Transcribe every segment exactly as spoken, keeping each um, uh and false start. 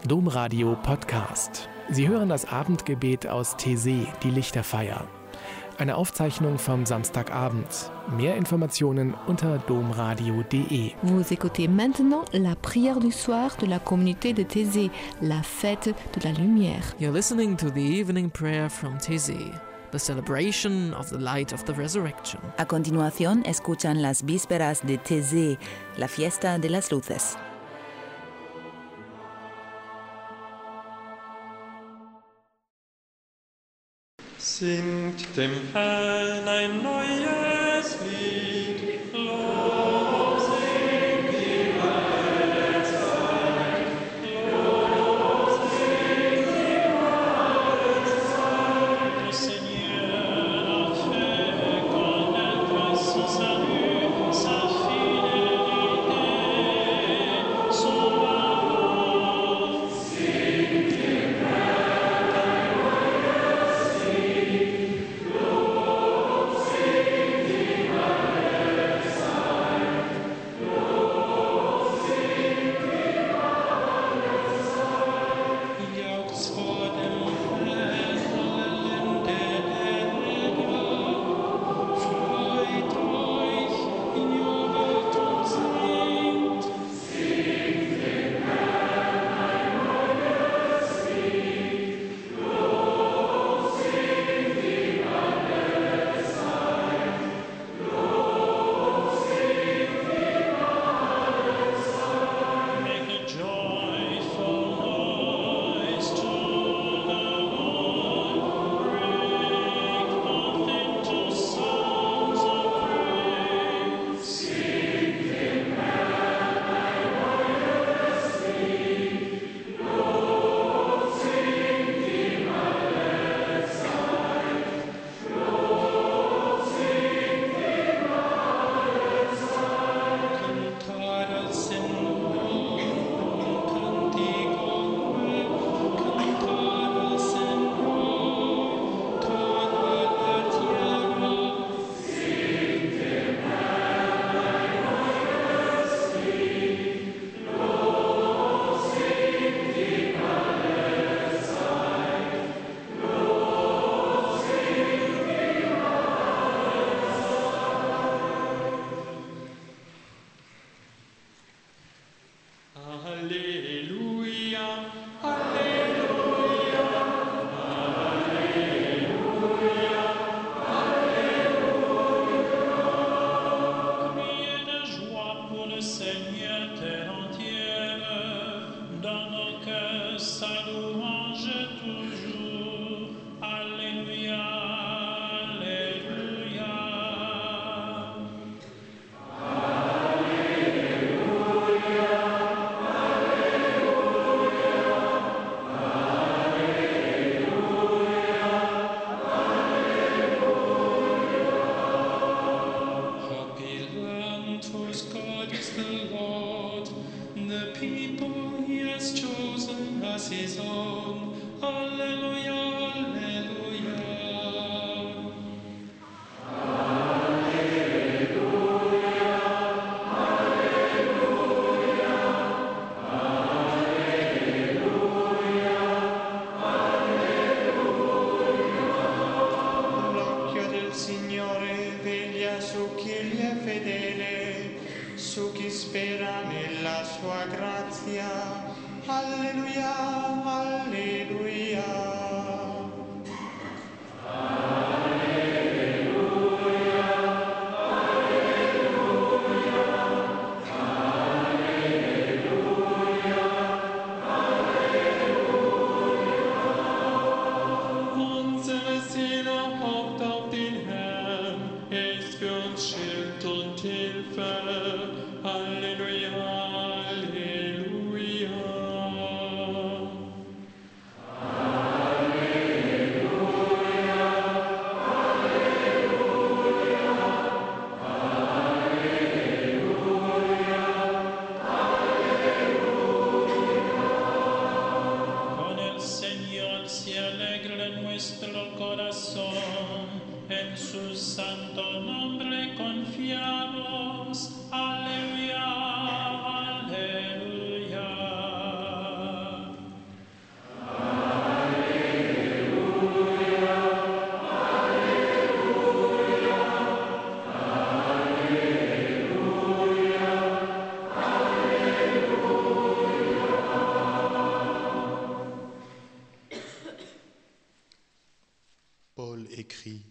Domradio Podcast. Sie hören das Abendgebet aus Taizé, die Lichterfeier. Eine Aufzeichnung vom Samstagabend. Mehr Informationen unter domradio punkt de. Vous écoutez maintenant la prière du soir de la communauté de Taizé, la fête de la lumière. You're listening to the evening prayer from Taizé, the celebration of the light of the resurrection. A continuación, escuchan las vísperas de Taizé, la fiesta de las luces. Singt dem Herrn ein neues Lied, Lob singt die alle Zeit, Lob singt die alle Zeit. Le Seigneur a fait connaître son salut, sa fidélité, son amour. Singt dem Herrn ein neues Lied. écrit: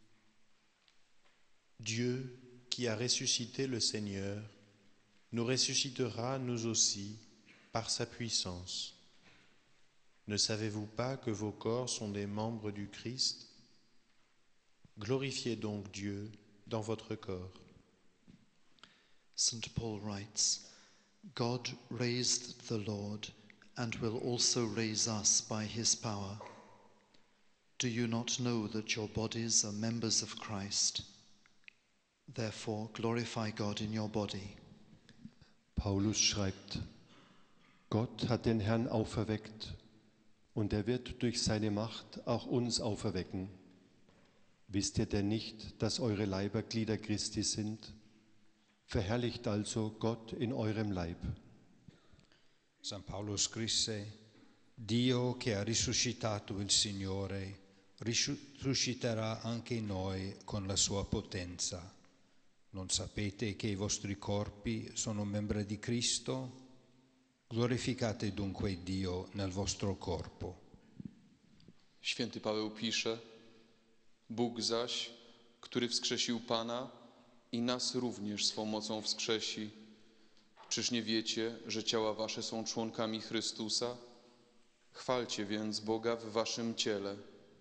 Dieu, qui a ressuscité le Seigneur, nous ressuscitera nous aussi par sa puissance. Ne savez-vous pas que vos corps sont des membres du Christ? Glorifiez donc Dieu dans votre corps. Saint Paul writes, God raised the Lord and will also raise us by his power. Do you not know that your bodies are members of Christ? Therefore glorify God in your body. Paulus schreibt, Gott hat den Herrn auferweckt und er wird durch seine Macht auch uns auferwecken. Wisst ihr denn nicht, dass eure Leiber Glieder Christi sind? Verherrlicht also Gott in eurem Leib. San Paolo scrisse, Dio che ha risuscitato il Signore risusciterà anche noi con la sua potenza. Non sapete che i vostri corpi sono membra di Cristo? Glorificate dunque Dio nel vostro corpo. Święty Paweł pisze, Bóg zaś, który wskrzesił Pana i nas również swą mocą wskrzesi. Czyż nie wiecie, że ciała wasze są członkami Chrystusa? Chwalcie więc Boga w waszym ciele.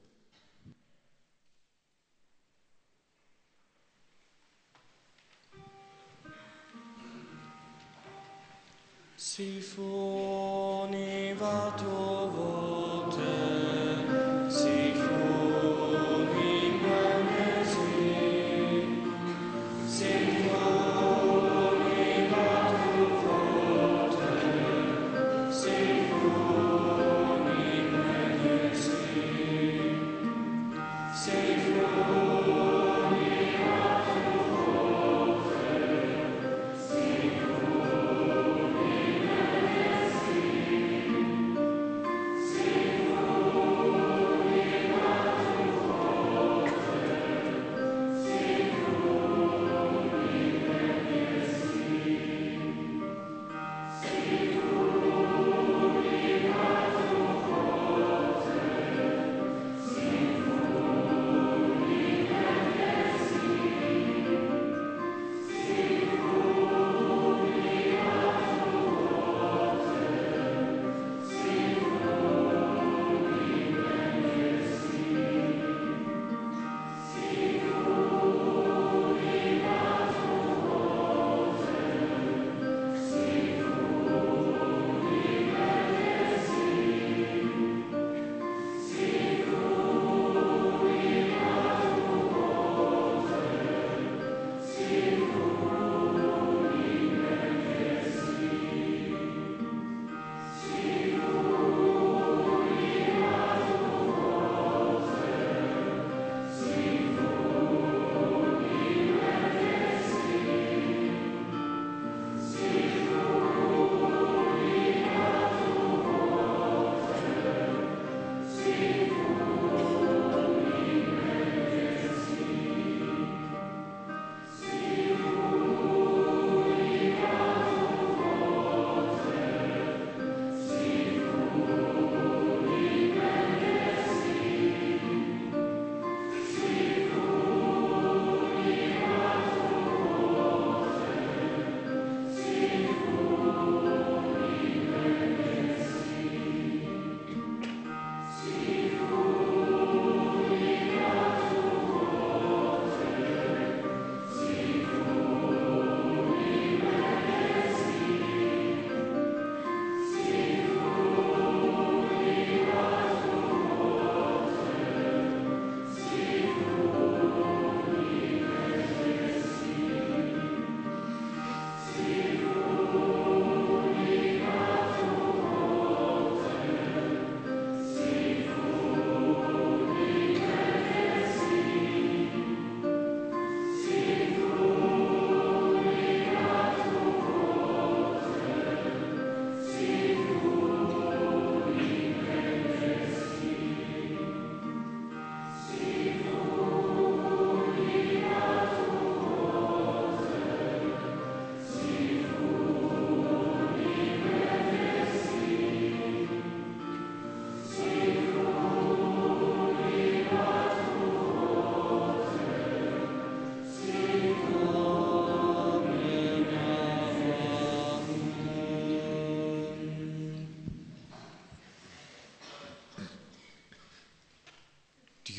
Si funivat vote, si funi manesi, si funivat vote, si funi manesi, si funivat vote, si funi manesi.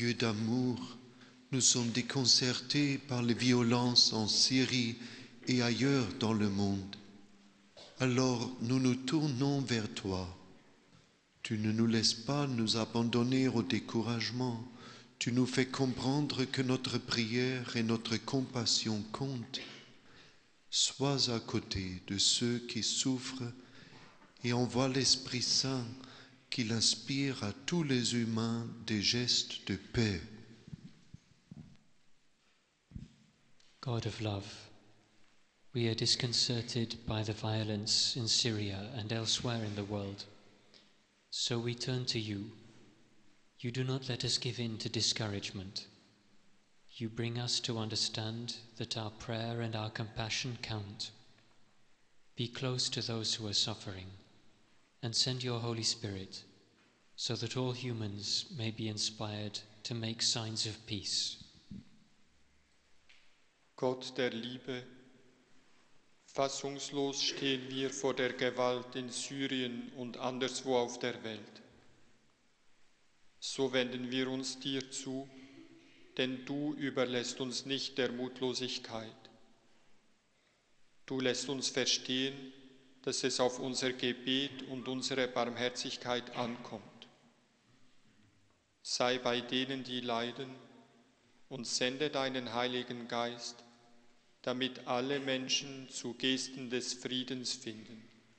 Dieu d'amour, nous sommes déconcertés par les violences en Syrie et ailleurs dans le monde. Alors nous nous tournons vers toi. Tu ne nous laisses pas nous abandonner au découragement. Tu nous fais comprendre que notre prière et notre compassion comptent. Sois à côté de ceux qui souffrent et envoie l'Esprit Saint qu'il inspire à tous les humains des gestes de paix. God of love, we are disconcerted by the violence in Syria and elsewhere in the world. So we turn to you. You do not let us give in to discouragement. You bring us to understand that our prayer and our compassion count. Be close to those who are suffering, and send your Holy Spirit, so that all humans may be inspired to make signs of peace. Gott der Liebe, fassungslos stehen wir vor der Gewalt in Syrien und anderswo auf der Welt. So wenden wir uns dir zu, denn du überlässt uns nicht der Mutlosigkeit. Du lässt uns verstehen, dass es auf unser Gebet und unsere Barmherzigkeit ankommt. Sei bei denen, die leiden, und sende deinen Heiligen Geist, damit alle Menschen zu Gesten des Friedens finden.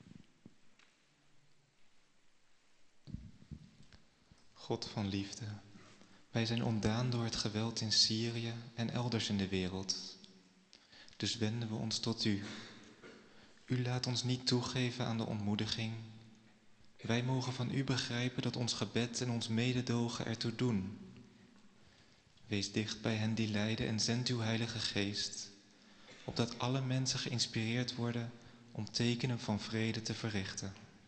God van liefde, wij zijn ontdaan door het geweld in Syrië en elders in de wereld. Dus wenden we ons tot u. U laat ons niet toegeven aan de ontmoediging. Wij mogen van u begrijpen dat ons gebed en ons mededogen ertoe doen. Wees dicht bij hen die lijden en zend uw Heilige Geest, opdat alle mensen geïnspireerd worden om tekenen van vrede te verrichten.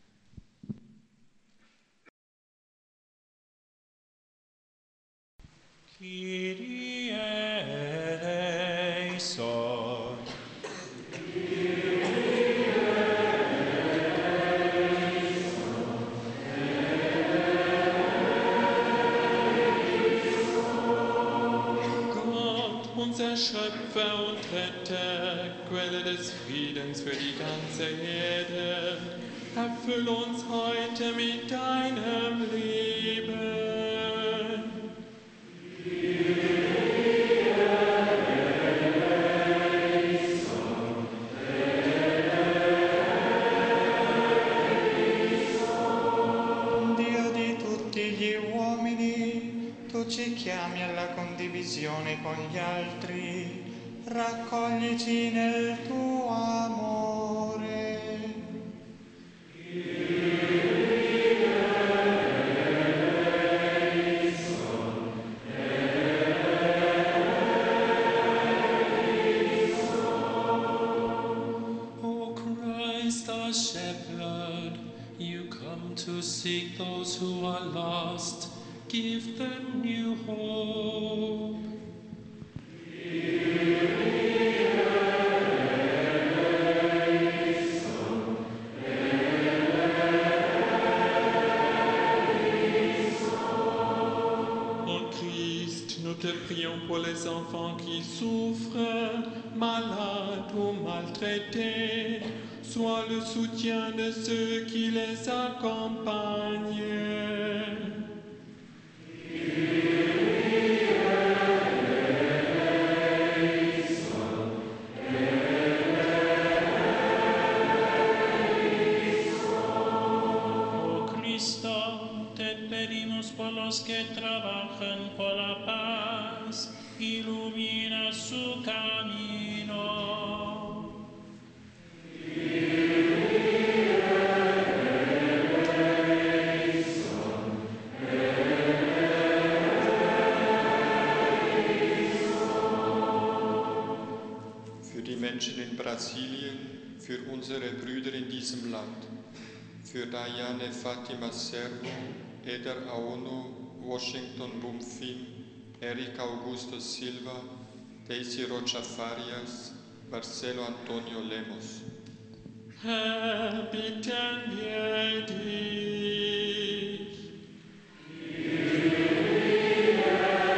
Kyrie eleison. Gott, unser Schöpfer und Retter, Quelle des Friedens für die ganze Erde, erfüll uns heute mit deinem Leben. Ci chiami alla condivisione con gli altri, raccoglici nel tuo amore. O Christ our shepherd, you come to seek those who are lost. Give them new hope. Ô Christ, nous te prions pour les enfants qui souffrent, malades ou maltraités. Sois le soutien de ceux qui les accompagnent. Por los que trabajan por la paz, ilumina su camino. Für die Menschen in Brasilien, für unsere Brüder in diesem Land, für Diane Fatima Servo, Eder Aono, Washington Bumfin, Eric Augusto Silva, Daisy Rocha Farias, Marcelo Antonio Lemos. Herr, bitten wir dich.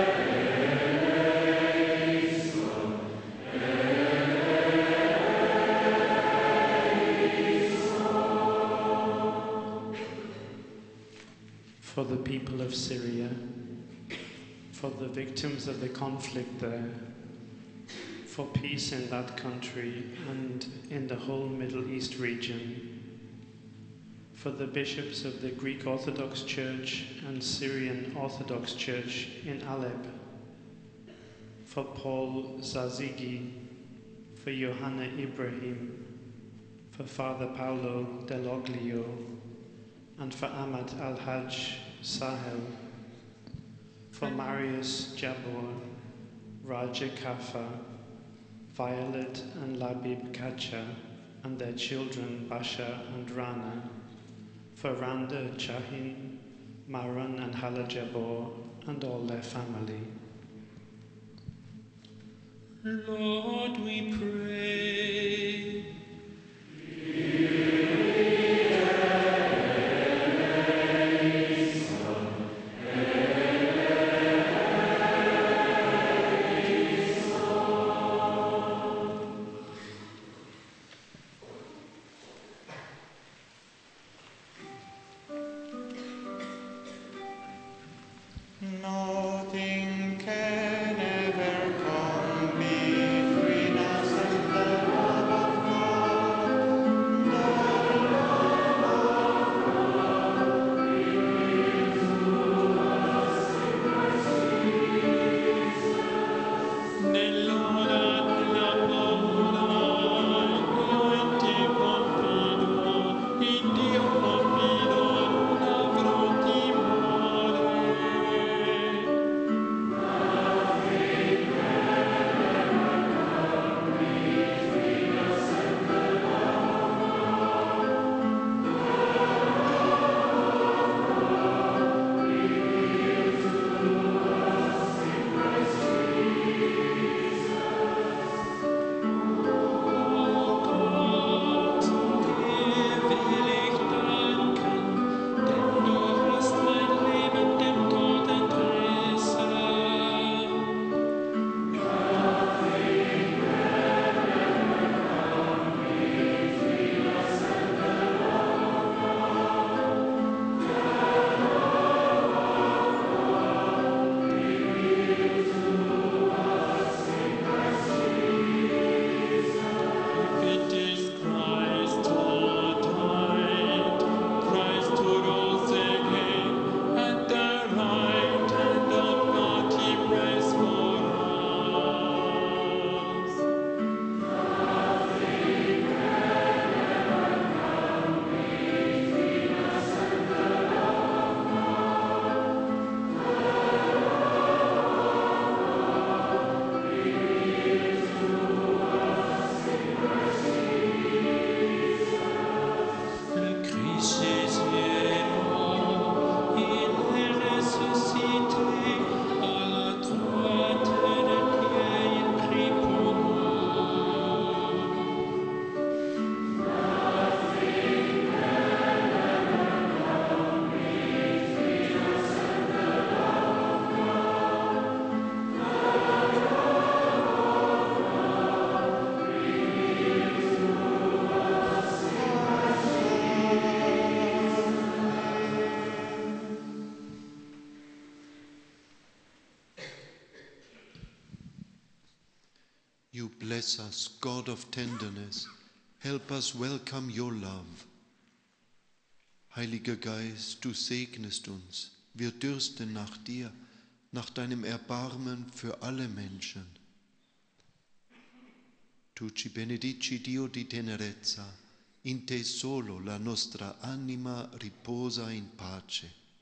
for the people of Syria, for the victims of the conflict there, for peace in that country and in the whole Middle East region, for the bishops of the Greek Orthodox Church and Syrian Orthodox Church in Alep, for Paul Zazigi, for Johanna Ibrahim, for Father Paolo Dell'Oglio, and for Ahmad Al-Hajj Sahel, for Marius Jabor, Raja Kafa, Violet and Labib Kacha, and their children Basha and Rana, for Randa Chahin, Maran and Hala Jabor, and all their family. Lord, we pray. Nothing can ever come between us and the love of God. The love of God revealed to us in Christ Jesus. Nell'ora della paura io in te confido, in Dio confido, non avrò timore. It is Christ who died, Christ who rose again, at the right hand of God He prays for us. Nothing can ever come between us and the love of God. The love of God revealed to us in Christ Jesus. Le Christ est mort, il est ressuscité, à la droite de Dieu, il prie pour nous. Nothing can ever come between us and the love of God. The love of God revealed to us in Christ Jesus. You bless us, God of tenderness. Help us welcome your love. Heiliger Geist, du segnest uns. Wir dürsten nach dir, nach deinem Erbarmen für alle Menschen. Tu ci benedici, Dio di tenerezza. In te solo la nostra anima riposa in pace.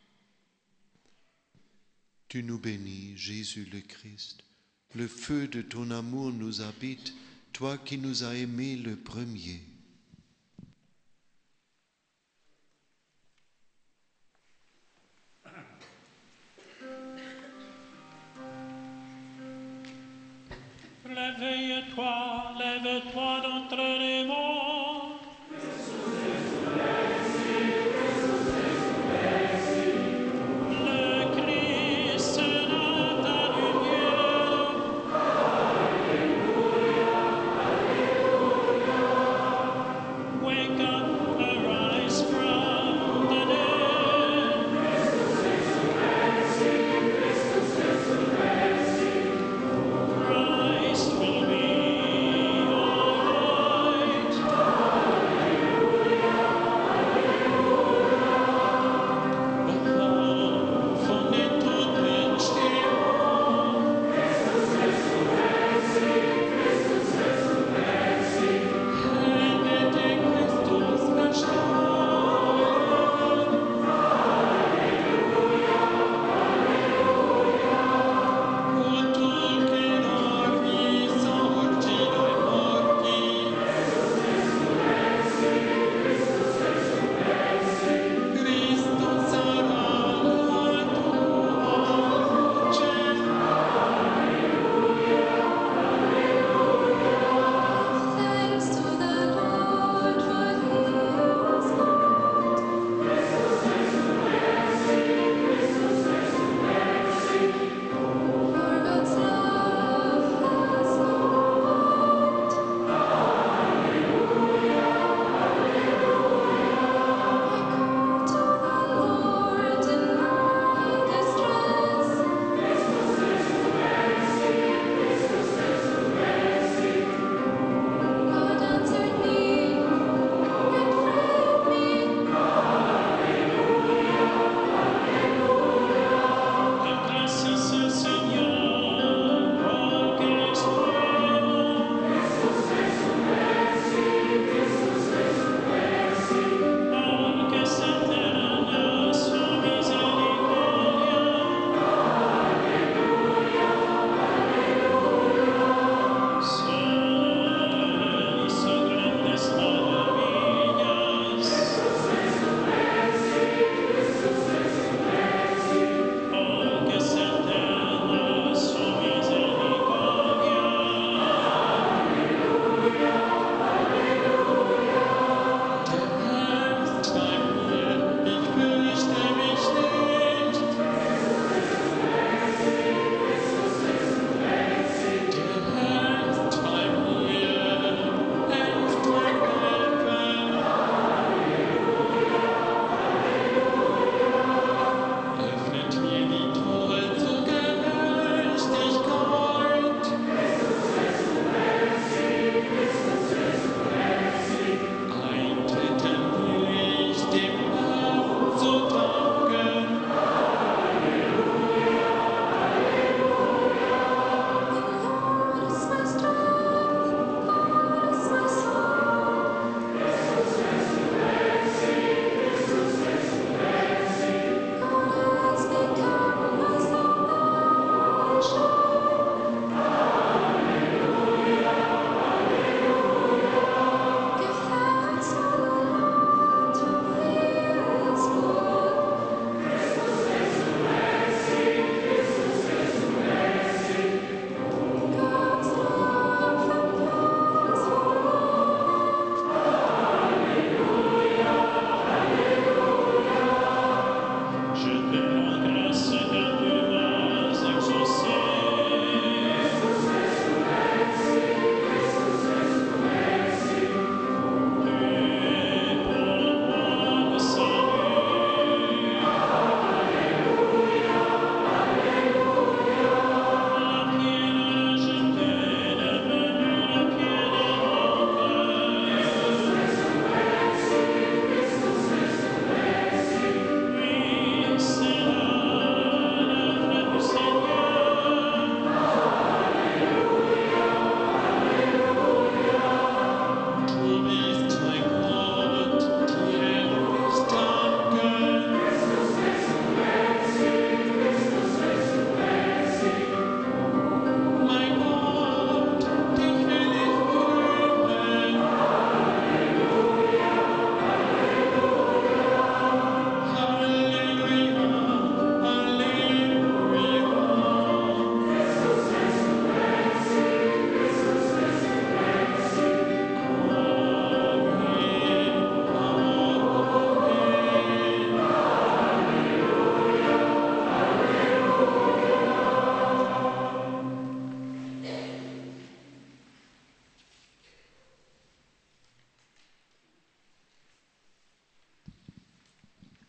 Tu nous bénis, Jésus le Christ. Le feu de ton amour nous habite, toi qui nous as aimés le premier. Réveille-toi, lève-toi d'entre les morts. Le Christ dans ta lumière. Wake up, arise from the dead.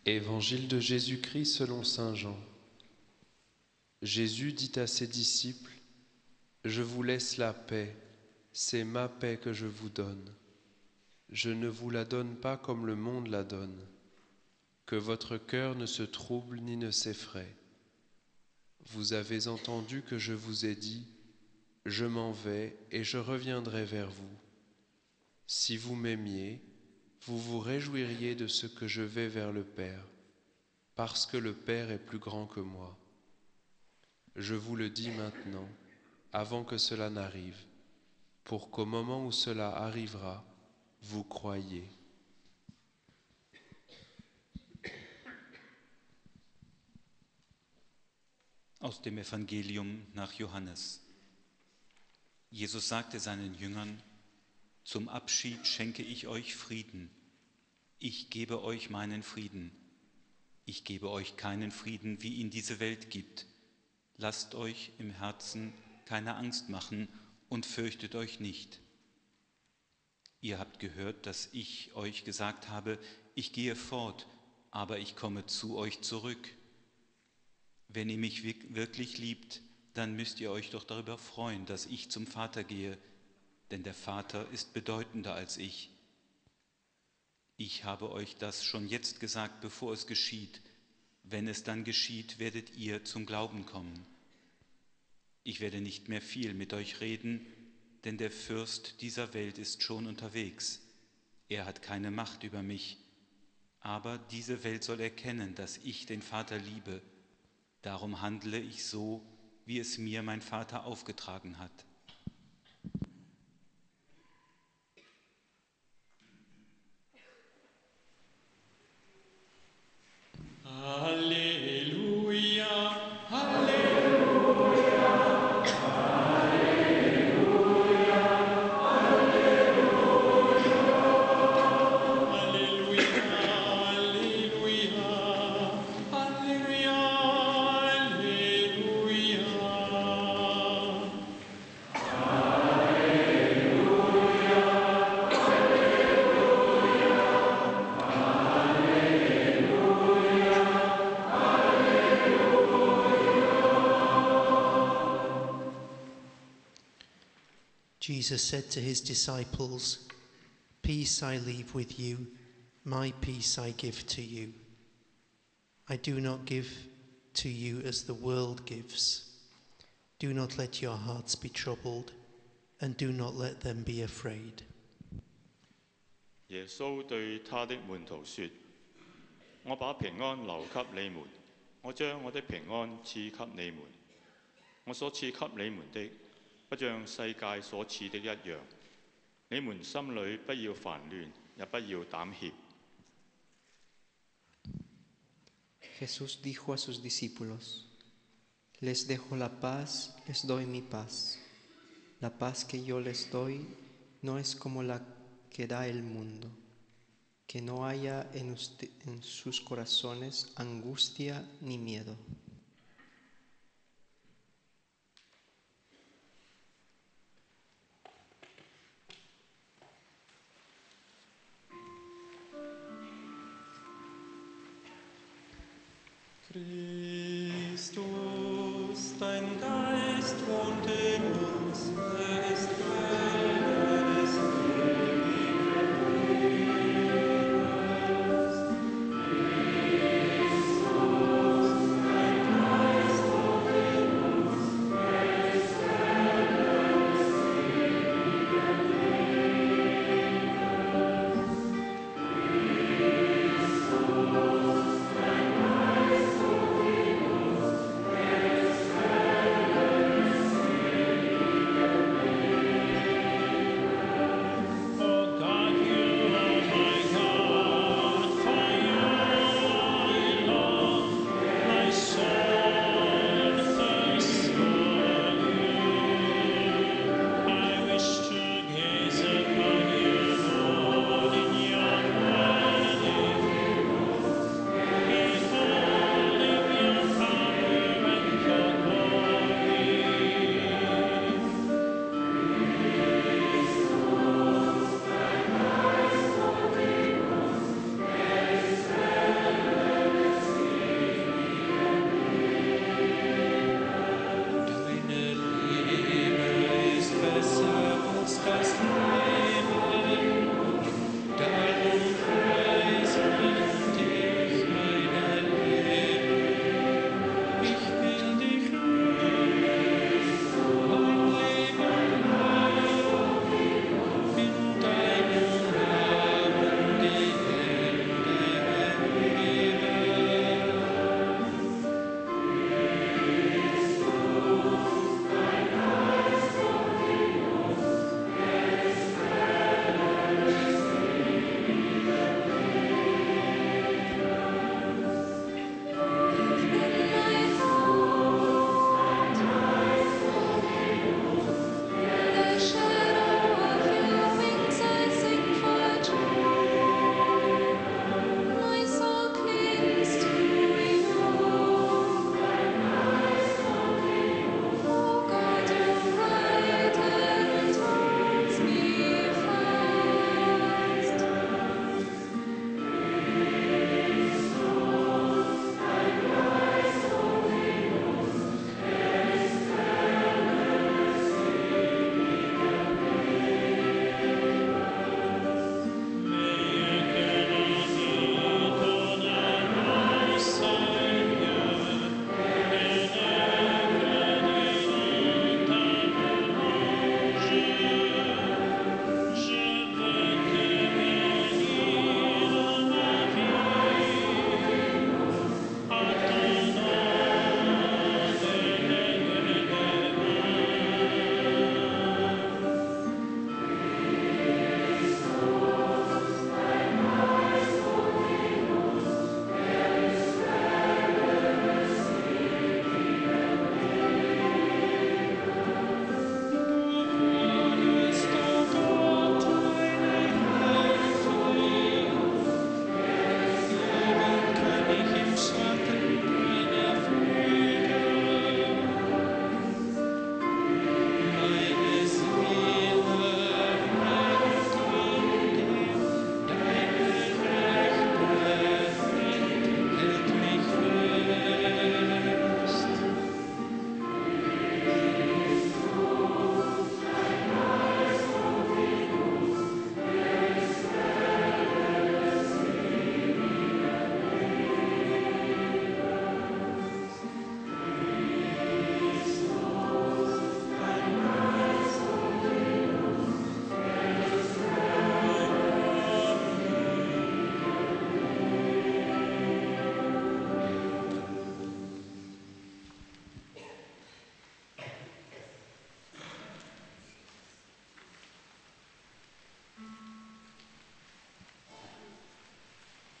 Évangile de Jésus-Christ selon saint Jean. Jésus dit à ses disciples, « Je vous laisse la paix, c'est ma paix que je vous donne. Je ne vous la donne pas comme le monde la donne. Que votre cœur ne se trouble ni ne s'effraie. Vous avez entendu que je vous ai dit, « Je m'en vais et je reviendrai vers vous. Si vous m'aimiez, vous vous réjouiriez de ce que je vais vers le Père, parce que le Père est plus grand que moi. Je vous le dis maintenant, avant que cela n'arrive, pour qu'au moment où cela arrivera, vous croyiez. » Aus dem Evangelium nach Johannes. Jesus sagte seinen Jüngern, zum Abschied schenke ich euch Frieden. Ich gebe euch meinen Frieden. Ich gebe euch keinen Frieden, wie ihn diese Welt gibt. Lasst euch im Herzen keine Angst machen und fürchtet euch nicht. Ihr habt gehört, dass ich euch gesagt habe, ich gehe fort, aber ich komme zu euch zurück. Wenn ihr mich wirklich liebt, dann müsst ihr euch doch darüber freuen, dass ich zum Vater gehe, denn der Vater ist bedeutender als ich. Ich habe euch das schon jetzt gesagt, bevor es geschieht. Wenn es dann geschieht, werdet ihr zum Glauben kommen. Ich werde nicht mehr viel mit euch reden, denn der Fürst dieser Welt ist schon unterwegs. Er hat keine Macht über mich, aber diese Welt soll erkennen, dass ich den Vater liebe. Darum handle ich so, wie es mir mein Vater aufgetragen hat. Halleluja, Halleluja, Halleluja, Halleluja, Halleluja, Halleluja, Jesus said to his disciples, "Peace I leave with you, my peace I give to you. I do not give to you as the world gives. Do not let your hearts be troubled, and do not let them be afraid." 耶穌對他的門徒說：我把平安留給你們，我將我的平安賜給你們。我所賜給你們的，不像世界所賜的一樣。你們心裏不要煩亂，也不要膽怯。 Jesús dijo a sus discípulos, les dejo la paz, les doy mi paz. La paz que yo les doy no es como la que da el mundo. Que no haya en, usted, en sus corazones angustia ni miedo. Christus, dein Geist wohnt in uns, er ist Quelle des ewigen Lebens. Christus, dein Geist wohnt in uns, er ist Quelle des ewigen Lebens. Christus, dein Geist wohnt in uns, er ist Quelle des ewigen Lebens.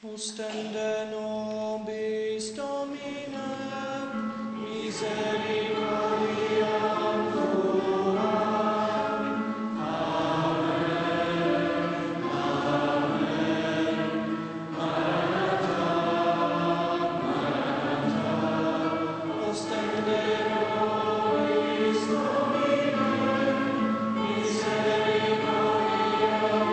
Ostende nobis Domine, misericordiam tuam. Amen, Amen, Maranatha, Maranatha. Ostende nobis Domine, misericordiam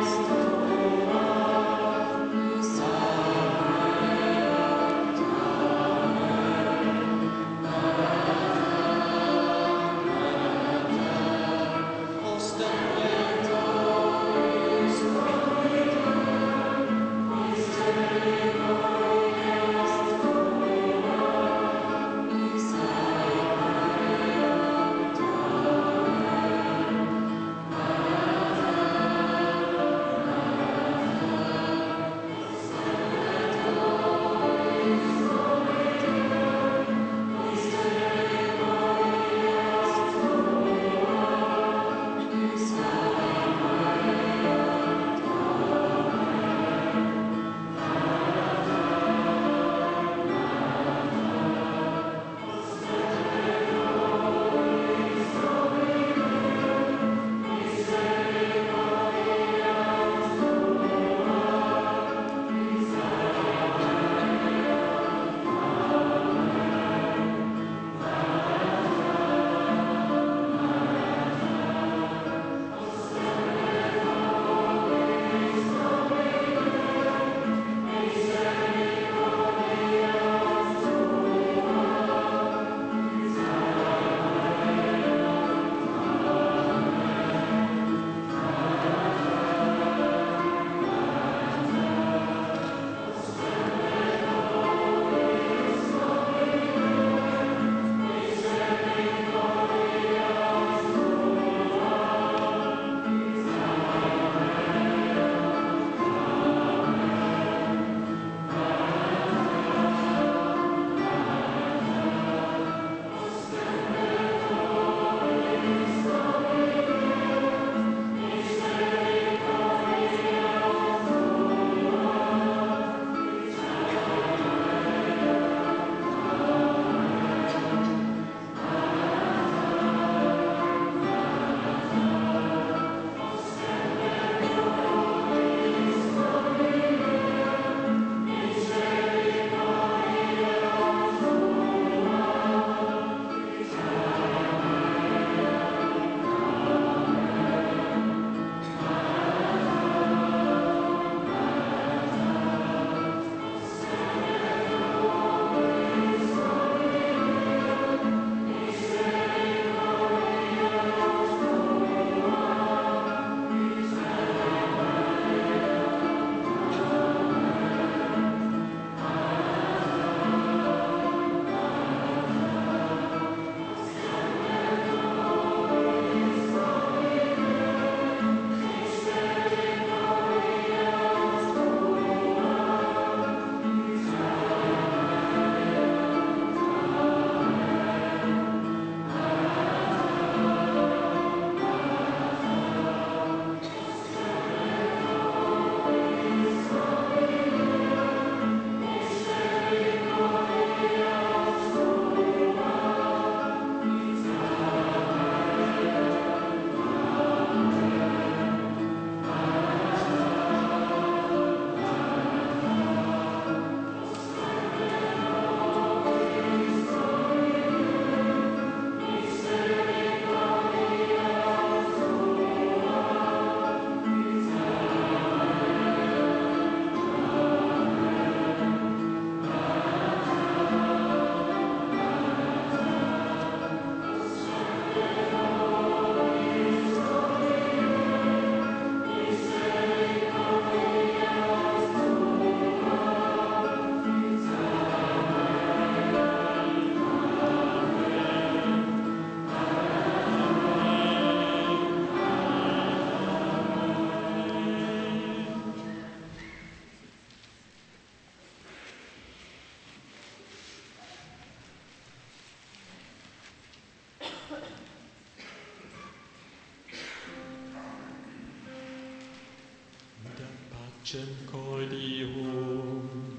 Pacem cordium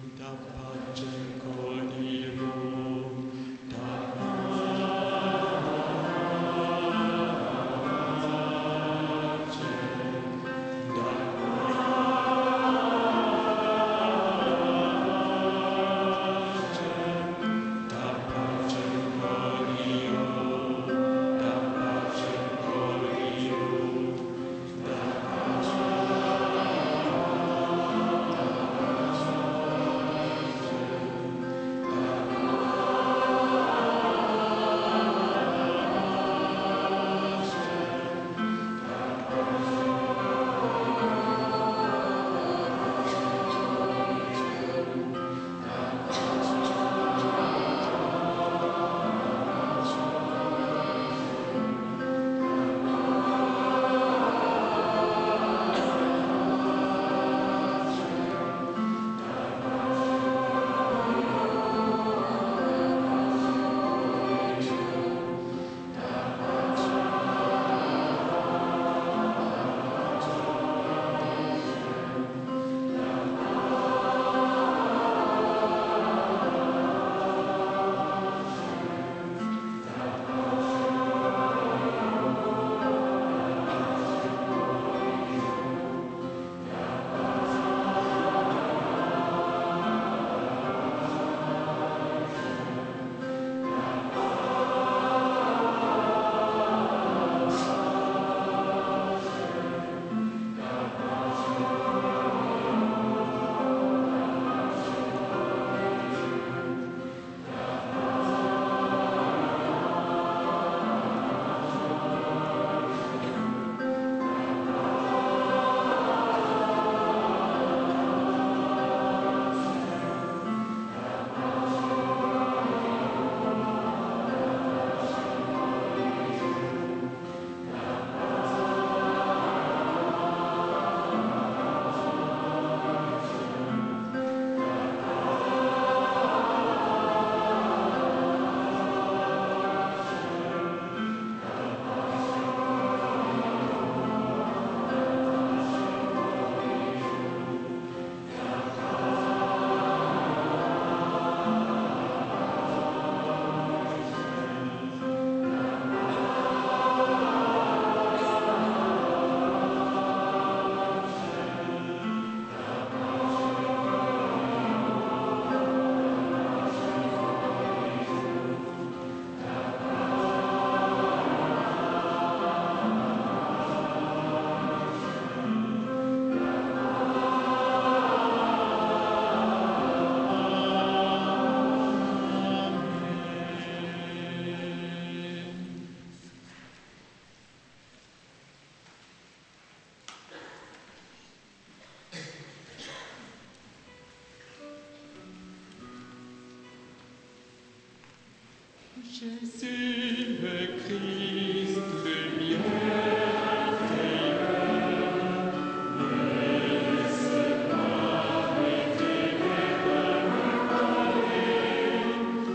Jésus le Christ, lumière des mondes, ne laisse pas les ténèbres nous parler.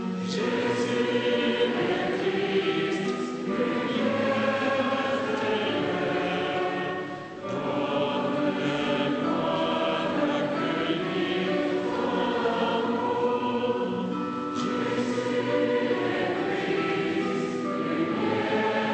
Jésus le Christ, lumière des mondes, donne-moi d'accueillir ton amour. Jésus le Christ, lumière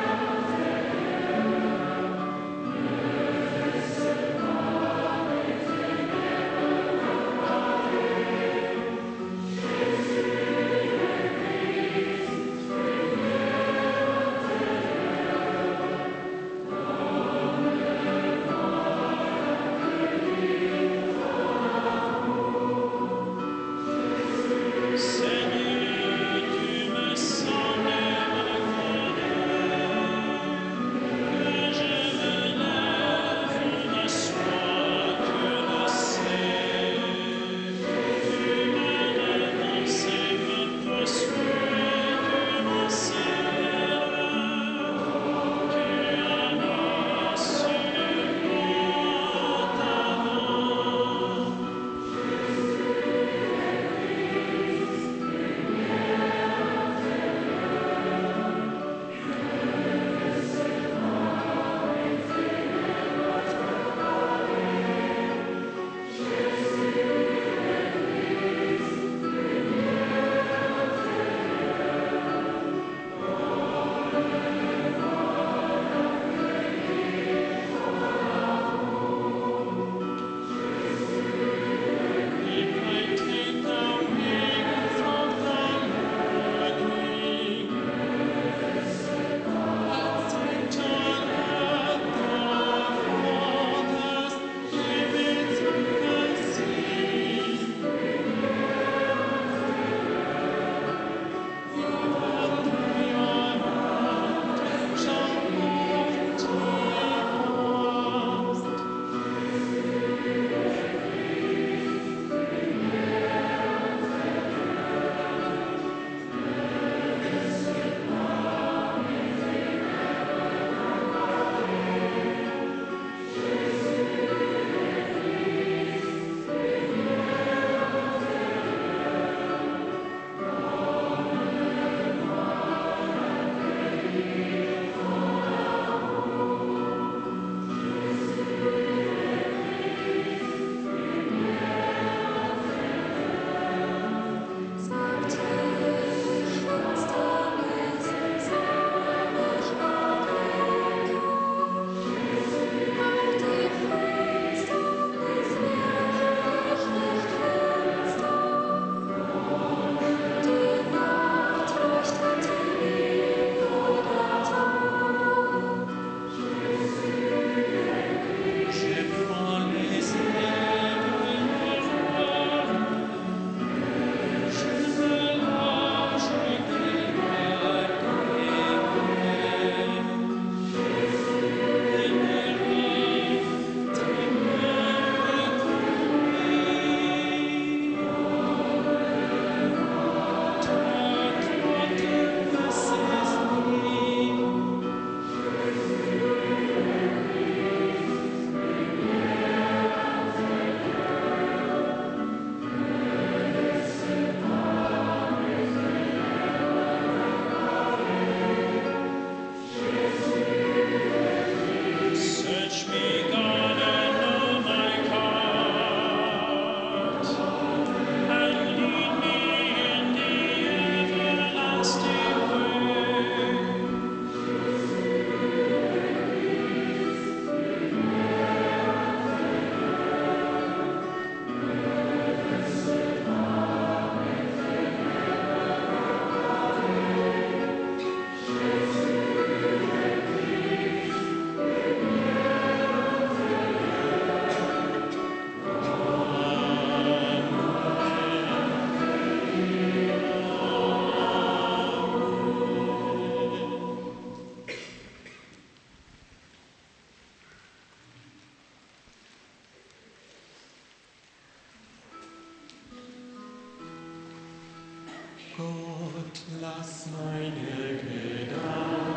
Gott, lass meine Gedanken